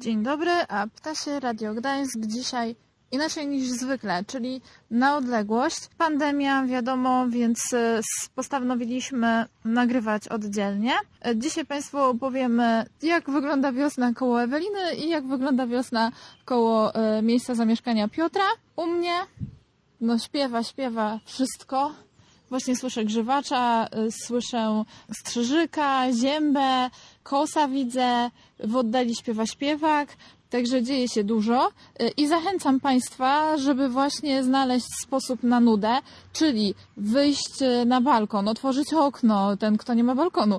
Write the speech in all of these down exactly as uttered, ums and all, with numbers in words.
Dzień dobry, a Ptasie Radio Gdańsk dzisiaj inaczej niż zwykle, czyli na odległość. Pandemia, wiadomo, więc postanowiliśmy nagrywać oddzielnie. Dzisiaj Państwu opowiemy, jak wygląda wiosna koło Eweliny i jak wygląda wiosna koło miejsca zamieszkania Piotra. U mnie no śpiewa, śpiewa wszystko. Właśnie słyszę grzywacza, słyszę strzyżyka, ziębę, kosa widzę, w oddali śpiewa śpiewak, także dzieje się dużo i zachęcam Państwa, żeby właśnie znaleźć sposób na nudę, czyli wyjść na balkon, otworzyć okno, ten kto nie ma balkonu,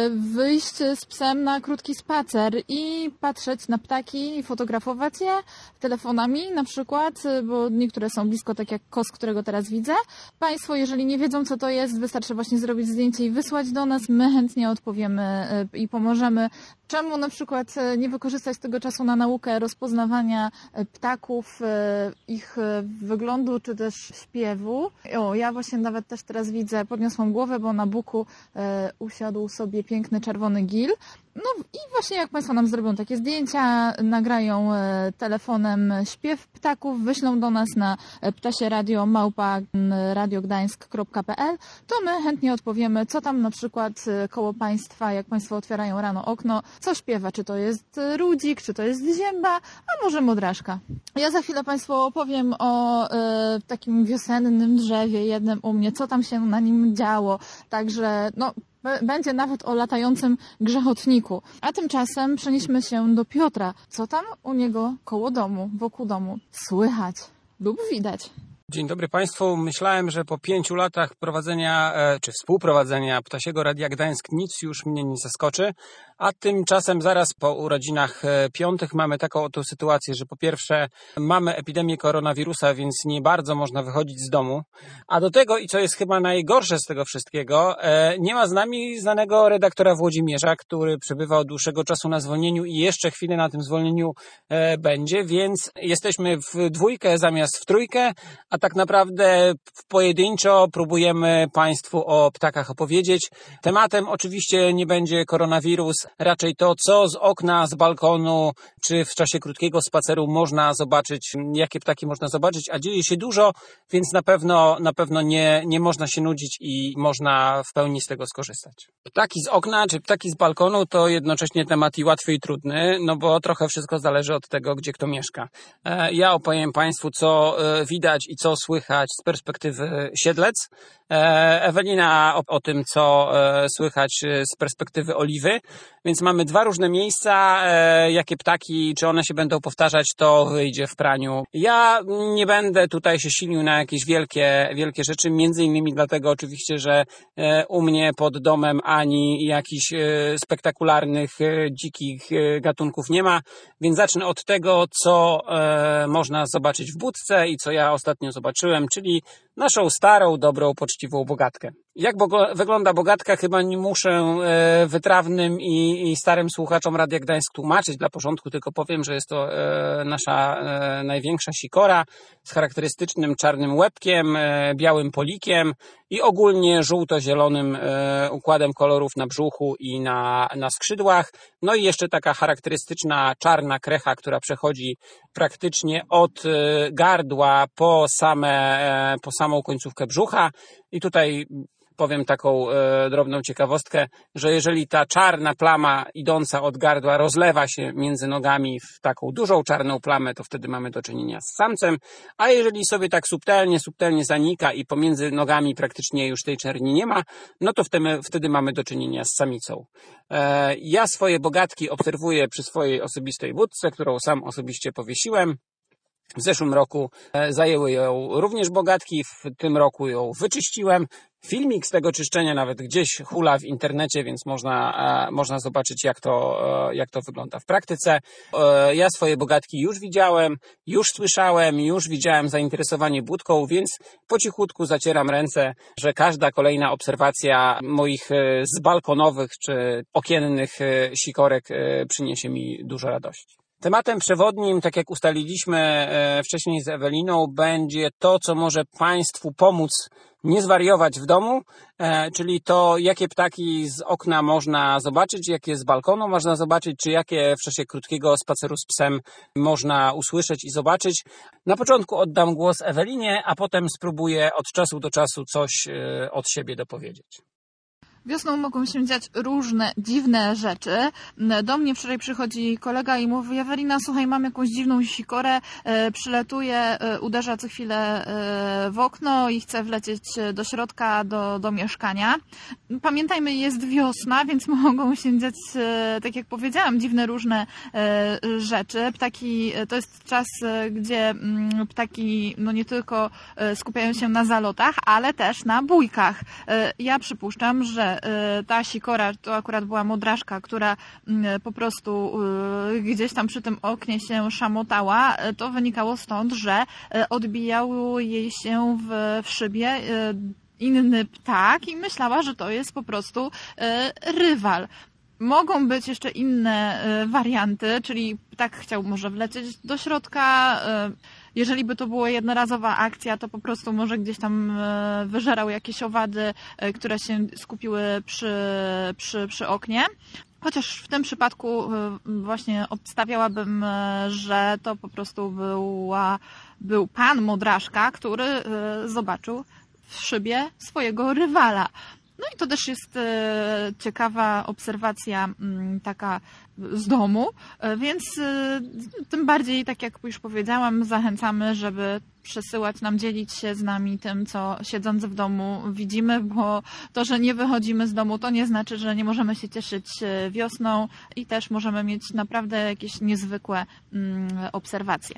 wyjść z psem na krótki spacer i patrzeć na ptaki, fotografować je telefonami na przykład, bo niektóre są blisko, tak jak kos, którego teraz widzę. Państwo, jeżeli nie wiedzą co to jest, wystarczy właśnie zrobić zdjęcie i wysłać do nas, my chętnie odpowiemy i pomożemy. Czemu na przykład nie wykorzystać tego czasu na naukę rozpoznawania ptaków, ich wyglądu czy też śpiewu. O, ja właśnie nawet też teraz widzę, podniosłam głowę, bo na buku usiadł sobie piękny czerwony gil. No i właśnie jak Państwo nam zrobią takie zdjęcia, nagrają telefonem śpiew ptaków, wyślą do nas na ptasieradio małpa radiogdańsk kropka pe el, to my chętnie odpowiemy, co tam na przykład koło Państwa, jak Państwo otwierają rano okno, co śpiewa, czy to jest rudzik, czy to jest zięba, a może modraszka. Ja za chwilę Państwu opowiem o e, takim wiosennym drzewie jednym u mnie, co tam się na nim działo, także no będzie nawet o latającym grzechotniku. A tymczasem przenieśmy się do Piotra. Co tam u niego koło domu, wokół domu słychać lub widać? Dzień dobry Państwu. Myślałem, że po pięciu latach prowadzenia czy współprowadzenia Ptasiego Radia Gdańsk nic już mnie nie zaskoczy, a tymczasem zaraz po urodzinach piątych mamy taką oto sytuację, że po pierwsze mamy epidemię koronawirusa, więc nie bardzo można wychodzić z domu, a do tego, i co jest chyba najgorsze z tego wszystkiego, nie ma z nami znanego redaktora Włodzimierza, który przebywa od dłuższego czasu na zwolnieniu i jeszcze chwilę na tym zwolnieniu będzie, więc jesteśmy w dwójkę zamiast w trójkę, a tak naprawdę pojedynczo próbujemy Państwu o ptakach opowiedzieć. Tematem oczywiście nie będzie koronawirus, raczej to, co z okna, z balkonu, czy w czasie krótkiego spaceru można zobaczyć, jakie ptaki można zobaczyć, a dzieje się dużo, więc na pewno, na pewno nie, nie można się nudzić i można w pełni z tego skorzystać. Ptaki z okna, czy ptaki z balkonu to jednocześnie temat i łatwy i trudny, no bo trochę wszystko zależy od tego, gdzie kto mieszka. Ja opowiem Państwu, co widać i co słychać z perspektywy Siedlec. Ewelina o, o tym, co słychać z perspektywy Oliwy. Więc mamy dwa różne miejsca. Jakie ptaki, czy one się będą powtarzać, to wyjdzie w praniu. Ja nie będę tutaj się silił na jakieś wielkie, wielkie rzeczy, między innymi dlatego oczywiście, że u mnie pod domem ani jakichś spektakularnych, dzikich gatunków nie ma, więc zacznę od tego, co można zobaczyć w budce i co ja ostatnio zobaczyłem, czyli naszą starą, dobrą, poczciwą bogatkę. Jak bogo- wygląda bogatka, chyba nie muszę e, wytrawnym i, i starym słuchaczom Radia Gdańsk tłumaczyć dla porządku, tylko powiem, że jest to e, nasza e, największa sikora z charakterystycznym czarnym łebkiem, e, białym polikiem i ogólnie żółto-zielonym e, układem kolorów na brzuchu i na, na skrzydłach. No i jeszcze taka charakterystyczna czarna krecha, która przechodzi praktycznie od e, gardła po same, e, po samą końcówkę brzucha. I tutaj powiem taką e, drobną ciekawostkę, że jeżeli ta czarna plama idąca od gardła rozlewa się między nogami w taką dużą czarną plamę, to wtedy mamy do czynienia z samcem, a jeżeli sobie tak subtelnie, subtelnie zanika i pomiędzy nogami praktycznie już tej czerni nie ma, no to wtedy, wtedy mamy do czynienia z samicą. E, ja swoje bogatki obserwuję przy swojej osobistej budce, którą sam osobiście powiesiłem. W zeszłym roku zajęły ją również bogatki, w tym roku ją wyczyściłem. Filmik z tego czyszczenia nawet gdzieś hula w internecie, więc można, można zobaczyć, jak to, jak to wygląda w praktyce. Ja swoje bogatki już widziałem, już słyszałem, już widziałem zainteresowanie budką, więc po cichutku zacieram ręce, że każda kolejna obserwacja moich zbalkonowych czy okiennych sikorek przyniesie mi dużo radości. Tematem przewodnim, tak jak ustaliliśmy wcześniej z Eweliną, będzie to, co może Państwu pomóc nie zwariować w domu, czyli to, jakie ptaki z okna można zobaczyć, jakie z balkonu można zobaczyć, czy jakie w czasie krótkiego spaceru z psem można usłyszeć i zobaczyć. Na początku oddam głos Ewelinie, a potem spróbuję od czasu do czasu coś od siebie dopowiedzieć. Wiosną mogą się dziać różne dziwne rzeczy. Do mnie wczoraj przychodzi kolega i mówi: Ewelina, słuchaj, mam jakąś dziwną sikorę, przyletuje, uderza co chwilę w okno i chce wlecieć do środka, do, do mieszkania. Pamiętajmy, jest wiosna, więc mogą się dziać, tak jak powiedziałam, dziwne różne rzeczy. Ptaki, to jest czas, gdzie ptaki no nie tylko skupiają się na zalotach, ale też na bójkach. Ja przypuszczam, że ta sikora, to akurat była modraszka, która po prostu gdzieś tam przy tym oknie się szamotała, to wynikało stąd, że odbijał jej się w, w szybie inny ptak i myślała, że to jest po prostu rywal. Mogą być jeszcze inne warianty, czyli ptak chciał może wlecieć do środka. Jeżeli by to była jednorazowa akcja, to po prostu może gdzieś tam wyżerał jakieś owady, które się skupiły przy, przy, przy oknie. Chociaż w tym przypadku właśnie obstawiałabym, że to po prostu była, był pan modraszka, który zobaczył w szybie swojego rywala. No i to też jest ciekawa obserwacja taka z domu, więc tym bardziej, tak jak już powiedziałam, zachęcamy, żeby przesyłać nam, dzielić się z nami tym, co siedząc w domu widzimy, bo to, że nie wychodzimy z domu, to nie znaczy, że nie możemy się cieszyć wiosną i też możemy mieć naprawdę jakieś niezwykłe obserwacje.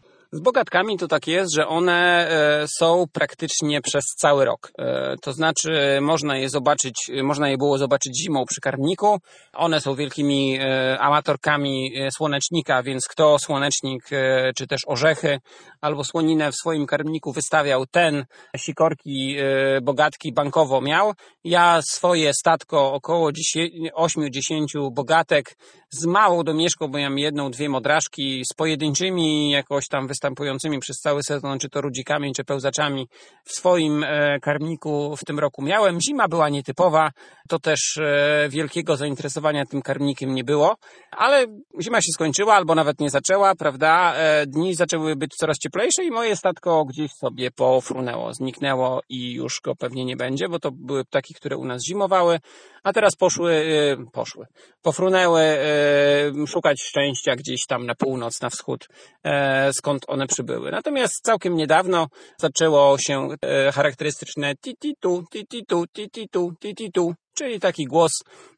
Z bogatkami to tak jest, że one są praktycznie przez cały rok. To znaczy można je zobaczyć, można je było zobaczyć zimą przy karmniku. One są wielkimi amatorkami słonecznika, więc kto słonecznik czy też orzechy albo słoninę w swoim karmniku wystawiał, ten sikorki bogatki bankowo miał. Ja swoje statko około osiem dziesięć bogatek z małą domieszką, bo ja mam jedną, dwie modraszki, z pojedynczymi jakoś tam występującymi przez cały sezon, czy to rudzikami, czy pełzaczami w swoim karmniku w tym roku miałem. Zima była nietypowa, to też wielkiego zainteresowania tym karmnikiem nie było, ale zima się skończyła albo nawet nie zaczęła, prawda? Dni zaczęły być coraz cieplejsze i moje statko gdzieś sobie pofrunęło, zniknęło i już go pewnie nie będzie, bo to były ptaki, które u nas zimowały, a teraz poszły, poszły, pofrunęły szukać szczęścia gdzieś tam na północ, na wschód, skąd one przybyły. Natomiast całkiem niedawno zaczęło się charakterystyczne ti-ti-tu, ti-ti-tu, ti-ti-tu, ti-ti-tu, czyli taki głos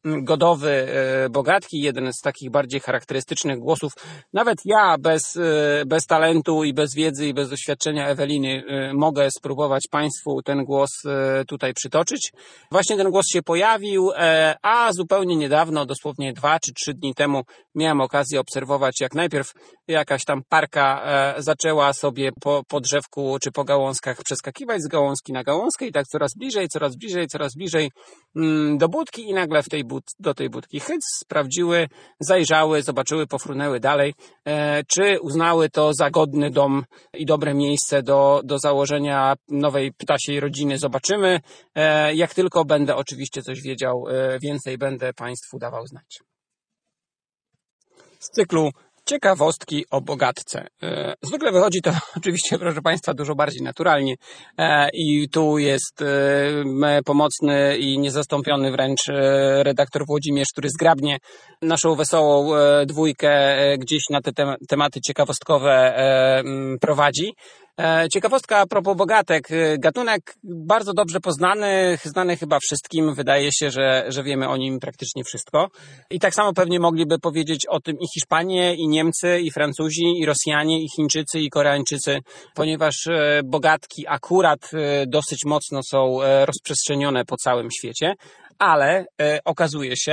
godowy bogatki, jeden z takich bardziej charakterystycznych głosów. Nawet ja bez, bez talentu i bez wiedzy i bez doświadczenia Eweliny mogę spróbować Państwu ten głos tutaj przytoczyć. Właśnie ten głos się pojawił, a zupełnie niedawno, dosłownie dwa czy trzy dni temu miałem okazję obserwować, jak najpierw jakaś tam parka zaczęła sobie po, po drzewku czy po gałązkach przeskakiwać z gałązki na gałązkę i tak coraz bliżej, coraz bliżej, coraz bliżej do budki i nagle w tej bud- do tej budki hyc, sprawdziły, zajrzały, zobaczyły, pofrunęły dalej, e, czy uznały to za godny dom i dobre miejsce do, do założenia nowej ptasiej rodziny. Zobaczymy. E, jak tylko będę oczywiście coś wiedział e, więcej, będę Państwu dawał znać. Z cyklu ciekawostki o bogatce. Zwykle wychodzi to oczywiście, proszę Państwa, dużo bardziej naturalnie i tu jest pomocny i niezastąpiony wręcz redaktor Włodzimierz, który zgrabnie naszą wesołą dwójkę gdzieś na te tematy ciekawostkowe prowadzi. Ciekawostka a propos bogatek. Gatunek bardzo dobrze poznany, znany chyba wszystkim. Wydaje się, że, że wiemy o nim praktycznie wszystko. I tak samo pewnie mogliby powiedzieć o tym i Hiszpanie, i Niemcy, i Francuzi, i Rosjanie, i Chińczycy, i Koreańczycy, ponieważ bogatki akurat dosyć mocno są rozprzestrzenione po całym świecie. Ale e, okazuje się,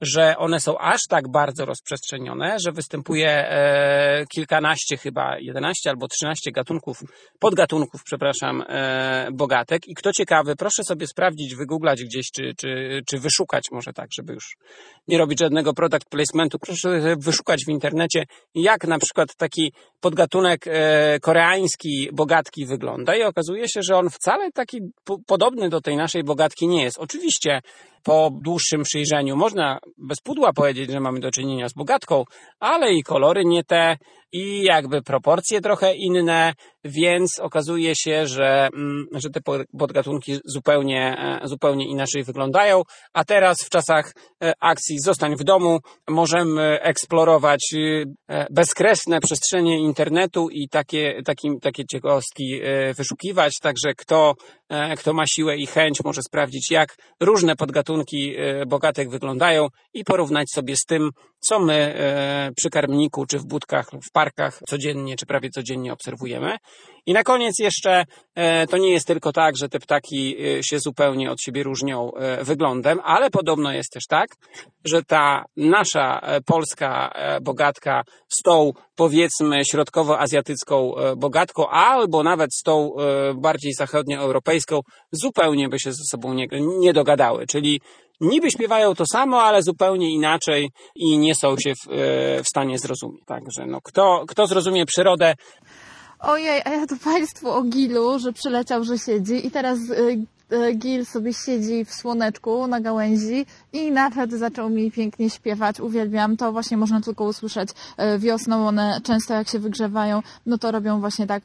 że one są aż tak bardzo rozprzestrzenione, że występuje e, kilkanaście chyba, jedenaście albo trzynaście gatunków, podgatunków, przepraszam, e, bogatek. I kto ciekawy, proszę sobie sprawdzić, wygooglać gdzieś, czy, czy, czy wyszukać, może tak, żeby już nie robić żadnego product placementu, proszę wyszukać w internecie, jak na przykład taki podgatunek e, koreański bogatki wygląda i okazuje się, że on wcale taki po, podobny do tej naszej bogatki nie jest. Oczywiście po dłuższym przyjrzeniu można bez pudła powiedzieć, że mamy do czynienia z bogatką, ale i kolory nie te, i jakby proporcje trochę inne, więc okazuje się, że, że te podgatunki zupełnie, zupełnie inaczej wyglądają, a teraz w czasach akcji Zostań w domu możemy eksplorować bezkresne przestrzenie internetu i takie, takie, takie ciekawostki wyszukiwać, także kto, kto ma siłę i chęć może sprawdzić, jak różne podgatunki bogatek wyglądają i porównać sobie z tym, co my przy karmniku, czy w budkach, w parkach codziennie, czy prawie codziennie obserwujemy. I na koniec jeszcze, to nie jest tylko tak, że te ptaki się zupełnie od siebie różnią wyglądem, ale podobno jest też tak, że ta nasza polska bogatka z tą, powiedzmy, środkowoazjatycką bogatką, albo nawet z tą bardziej zachodnioeuropejską, zupełnie by się ze sobą nie, nie dogadały. Czyli niby śpiewają to samo, ale zupełnie inaczej i nie są się w, w stanie zrozumieć. Także no, kto, kto zrozumie przyrodę. Ojej, a ja tu Państwu o Gilu, że przyleciał, że siedzi i teraz y, y, Gil sobie siedzi w słoneczku na gałęzi i nawet zaczął mi pięknie śpiewać. Uwielbiam to, właśnie można tylko usłyszeć y, wiosną. One często jak się wygrzewają, no to robią właśnie tak.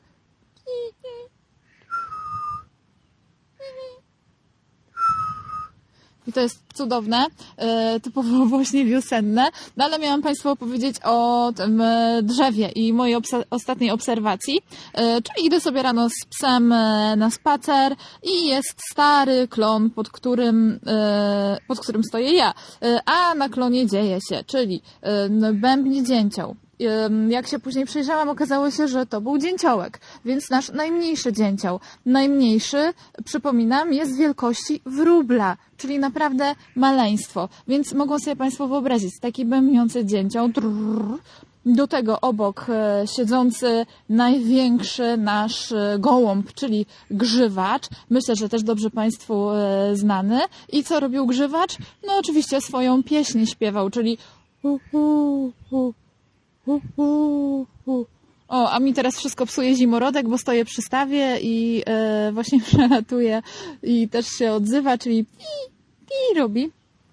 I to jest cudowne, e, typowo właśnie wiosenne. No ale miałam Państwu opowiedzieć o tym e, drzewie i mojej obs- ostatniej obserwacji. E, czyli idę sobie rano z psem e, na spacer i jest stary klon, pod którym, e, pod którym stoję ja. E, a na klonie dzieje się, czyli e, bębni dzięcioł. Jak się później przyjrzałam, okazało się, że to był dzięciołek, więc nasz najmniejszy dzięcioł. Najmniejszy, przypominam, jest wielkości wróbla, czyli naprawdę maleństwo. Więc mogą sobie Państwo wyobrazić, taki bębniący dzięcioł, drrr, do tego obok e, siedzący największy nasz e, gołąb, czyli grzywacz. Myślę, że też dobrze Państwu e, znany. I co robił grzywacz? No oczywiście swoją pieśń śpiewał, czyli hu, hu, hu. Uh, uh, uh. O, a mi teraz wszystko psuje zimorodek, bo stoję przy stawie i e, właśnie przelatuje i też się odzywa, czyli pi, pi robi.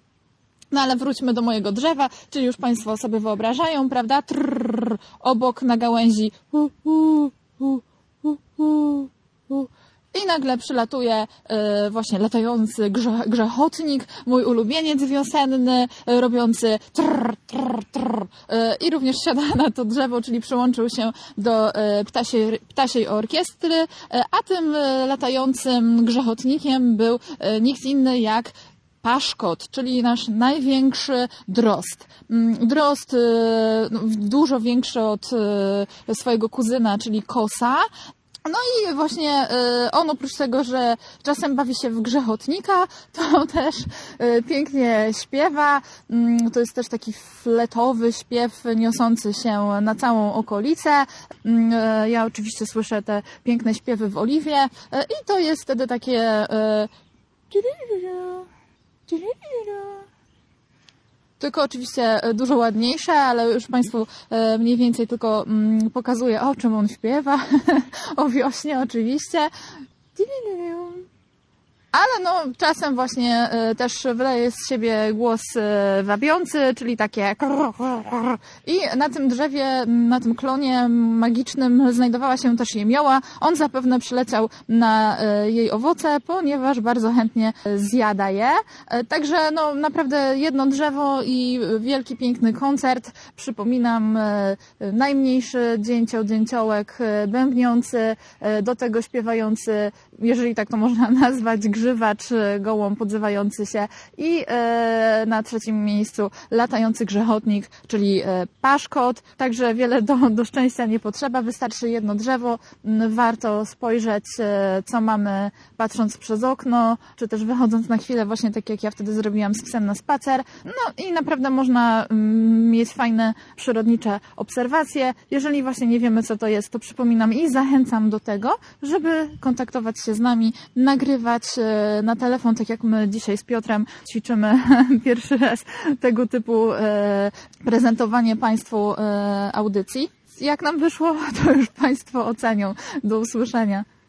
No ale wróćmy do mojego drzewa, czyli już Państwo sobie wyobrażają, prawda? Trrr, obok na gałęzi uh, uh, uh, uh, uh, uh. I nagle przylatuje y, właśnie latający grze, grzechotnik, mój ulubieniec wiosenny, y, robiący trrr, trrr, trrr, y, i również siada na to drzewo, czyli przyłączył się do y, ptasiej, ptasiej orkiestry, y, a tym y, latającym grzechotnikiem był y, nikt inny jak paszkot, czyli nasz największy drozd. Drozd y, dużo większy od y, swojego kuzyna, czyli kosa. No i właśnie y, on oprócz tego, że czasem bawi się w grzechotnika, to też y, pięknie śpiewa. Y, to jest też taki fletowy śpiew niosący się na całą okolicę. Y, ja oczywiście słyszę te piękne śpiewy w oliwie y, i to jest wtedy takie y, tylko oczywiście dużo ładniejsze, ale już Państwu mniej więcej tylko pokazuję, o czym on śpiewa. O wiośnie oczywiście. Ale no czasem właśnie też wydaje z siebie głos wabiący, czyli takie i na tym drzewie, na tym klonie magicznym znajdowała się też jemioła. On zapewne przyleciał na jej owoce, ponieważ bardzo chętnie zjada je. Także no naprawdę jedno drzewo i wielki, piękny koncert. Przypominam, najmniejszy dzięcioł, dzięciołek bębniący, do tego śpiewający, jeżeli tak to można nazwać, grzyb grzywacz, gołąb odzywający się i na trzecim miejscu latający grzechotnik, czyli paszkot. Także wiele do, do szczęścia nie potrzeba, wystarczy jedno drzewo. Warto spojrzeć, co mamy patrząc przez okno, czy też wychodząc na chwilę, właśnie tak jak ja wtedy zrobiłam z psem na spacer. No i naprawdę można mieć fajne, przyrodnicze obserwacje. Jeżeli właśnie nie wiemy, co to jest, to przypominam i zachęcam do tego, żeby kontaktować się z nami, nagrywać na telefon, tak jak my dzisiaj z Piotrem ćwiczymy pierwszy raz tego typu prezentowanie Państwu audycji. Jak nam wyszło, to już Państwo ocenią. Do usłyszenia.